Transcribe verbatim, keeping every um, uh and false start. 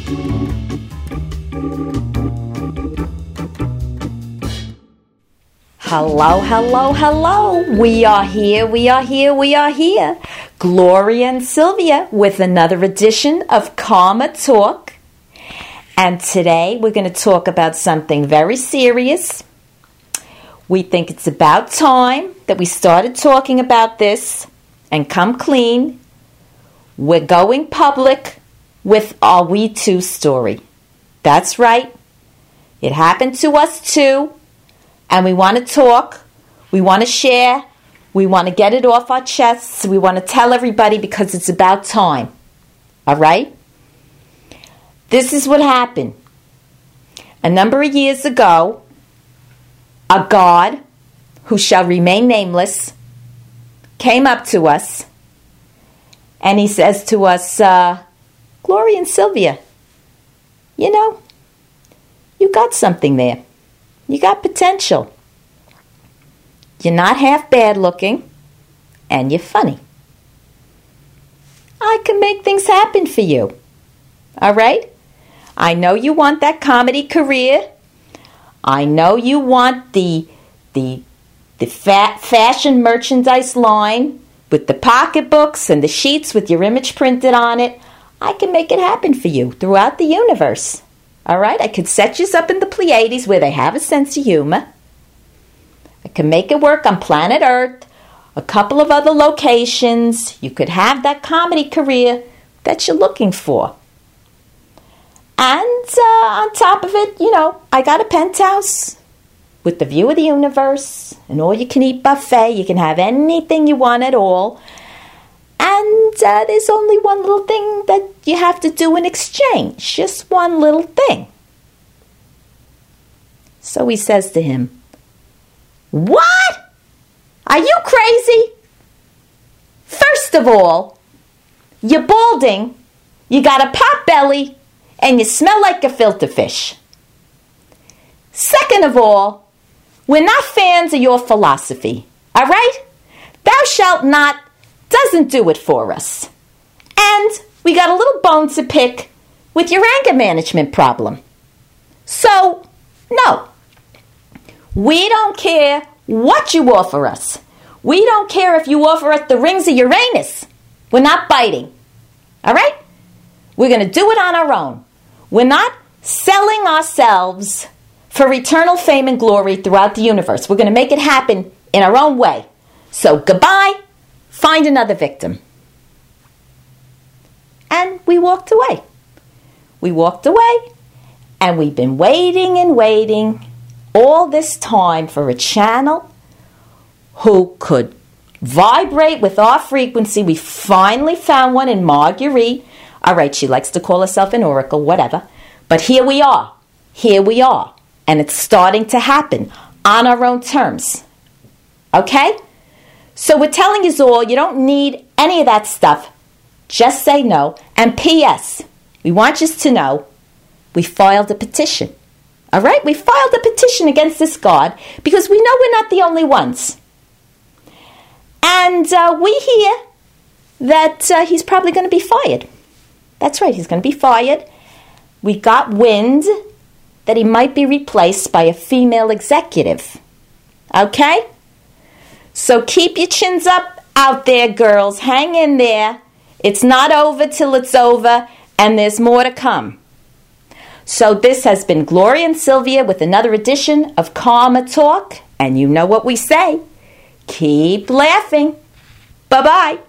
Hello, hello, hello. We are here, we are here, we are here. Gloria and Sylvia with another edition of Karma Talk. And today we're going to talk about something very serious. We think it's about time that we started talking about this and come clean. We're going public with our We Too story. That's right. It happened to us too. And we want to talk, we want to share, we want to get it off our chests, we want to tell everybody because it's about time. All right? This is what happened. A number of years ago, a god, who shall remain nameless, came up to us and he says to us, uh, Gloria and Sylvia, you know, you got something there. You got potential. You're not half bad looking, and you're funny. I can make things happen for you. All right? I know you want that comedy career. I know you want the the the fat fashion merchandise line with the pocketbooks and the sheets with your image printed on it. I can make it happen for you throughout the universe. All right, I could set you up in the Pleiades where they have a sense of humor. I can make it work on planet Earth, a couple of other locations. You could have that comedy career that you're looking for. And uh, on top of it, you know, I got a penthouse with the view of the universe, an all-you-can-eat buffet. You can have anything you want at all. And uh, there's only one little thing that you have to do in exchange. Just one little thing. So he says to him, what? Are you crazy? First of all, you're balding, you got a pot belly, and you smell like a filter fish. Second of all, we're not fans of your philosophy. All right? Thou shalt not doesn't do it for us. And we got a little bone to pick with your anger management problem. So, no. We don't care what you offer us. We don't care if you offer us the rings of Uranus. We're not biting. All right? We're going to do it on our own. We're not selling ourselves for eternal fame and glory throughout the universe. We're going to make it happen in our own way. So, goodbye. Find another victim. And we walked away. We walked away, and we've been waiting and waiting all this time for a channel who could vibrate with our frequency. We finally found one in Marguerite. All right, she likes to call herself an oracle, whatever. But here we are. Here we are. And it's starting to happen on our own terms. Okay? So we're telling you all, you don't need any of that stuff. Just say no. And P S, we want you to know, we filed a petition. All right? We filed a petition against this god because we know we're not the only ones. And uh, we hear that uh, he's probably going to be fired. That's right, he's going to be fired. We got wind that he might be replaced by a female executive. Okay? So keep your chins up out there, girls. Hang in there. It's not over till it's over, and there's more to come. So this has been Gloria and Sylvia with another edition of Karma Talk. And you know what we say. Keep laughing. Bye-bye.